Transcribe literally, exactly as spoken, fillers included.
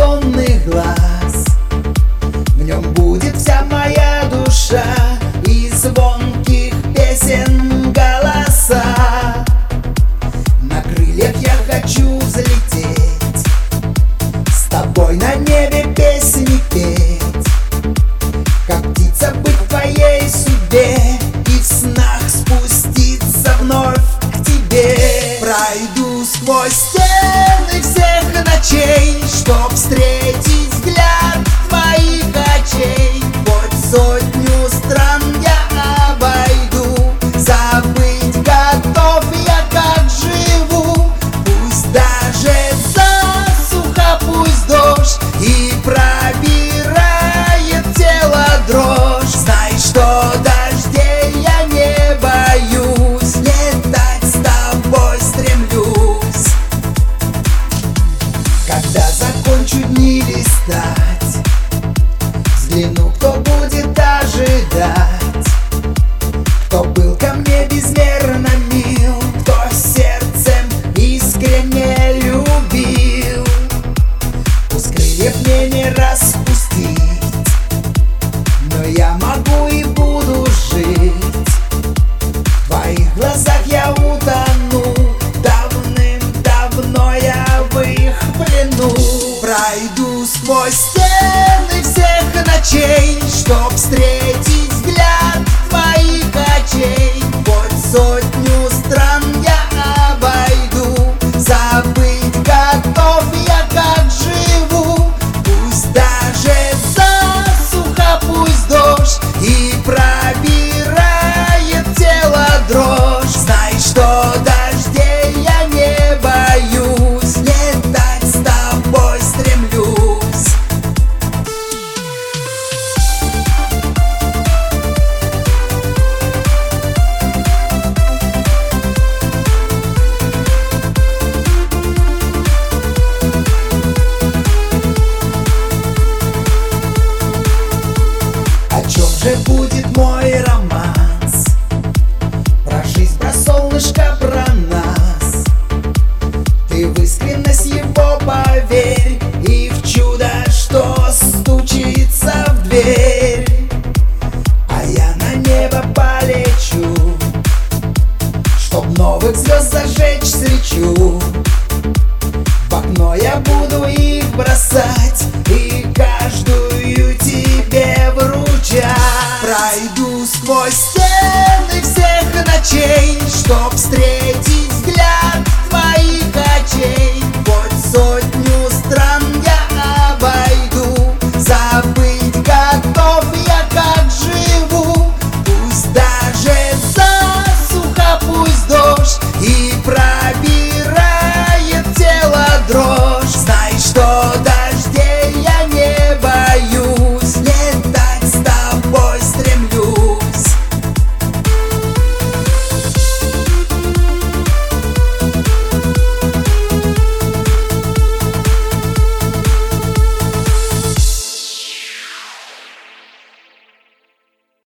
сонных глаз. В нем будет вся моя душа и звонких песен голоса. На крыльях я хочу взлететь, с тобой на небе песни петь, как птица быть в твоей судьбе и в снах спуститься вновь к тебе. Пройду сквозь стены всех ночей, чтоб встретить взгляд твоих очей. Хоть сотню стран я обойду, забыть готов я, как живу. Пусть даже засуха, пусть дождь и пробирает тело дрожь. Знай, что дождей я не боюсь, летать с тобой стремлюсь. Когда закончу дни листать, взгляну, кто будет ожидать, кто был ко мне безмерно мил, кто сердцем искренне любил. Пусть крыльев мне не распустить, но я могу и буду жить. В твоих глазах я утону, давным-давно я в их плену. Пройду сквозь стены всех ночей, чтоб встретить взгляд твоих очей. Хоть сотню стран я обойду, забыть готов я, как живу. Пусть даже засуха, пусть дождь и пробирает тело дрожь. Знай, что дождей я не боюсь, летать с тобой стремлюсь. О чем же будет мой романс? Про жизнь, про солнышко, про нас. Ты в искренность его поверь и в чудо, что стучится в дверь. А я на небо полечу, чтоб новых звезд зажечь свечу. В окно я буду их бросать и каждую тебе вручать. Пройду сквозь стены всех ночей, чтоб встретить взгляд твоих очей.